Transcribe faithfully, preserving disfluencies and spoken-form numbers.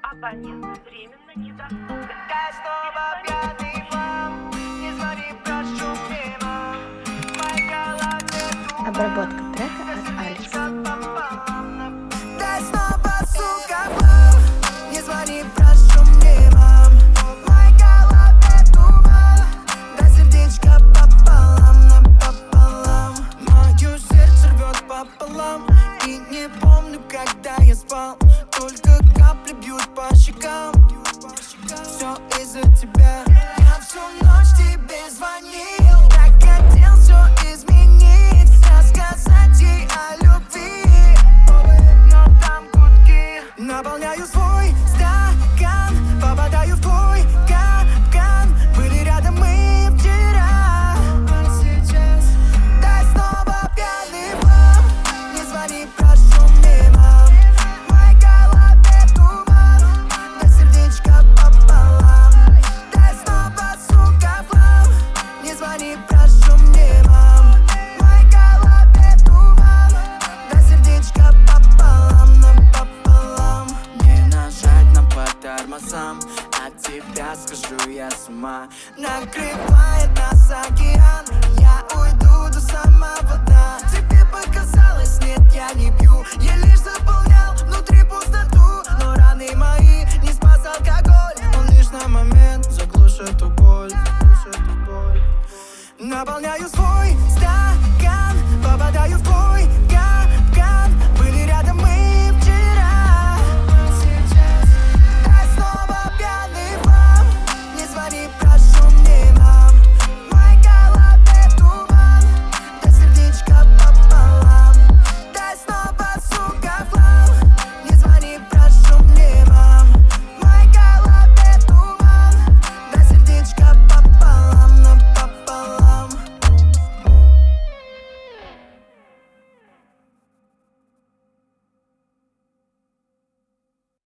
Абонент временно недоступен. Я снова пьяный вам, не звони, прошу мимо. В моей голове Обработка трека от Алекса. Дай снова, сука, вам, не звони, прошу мимо. В моей голове туман, дай сердечко пополам, напополам. Мое сердце рвет пополам, и не помню, когда я спал. Только капли бьют по щекам. Все из-за тебя. Я всю ночь тебе звонил, так хотел все изменить, рассказать ей о любви. Но там гудки. Наполняю свой стакан, попадаю в твой капкан. Были рядом мы вчера, а сейчас дай снова пьяный вам, не звони, прошу мимо. В моей голове туман, дай сердечко пополам. Дай снова, сука, вам, не звони, прошу мимо. В моей голове туман, дай сердечко пополам, напополам. Не нажать нам по тормозам, от тебя схожу я с ума. Накрывай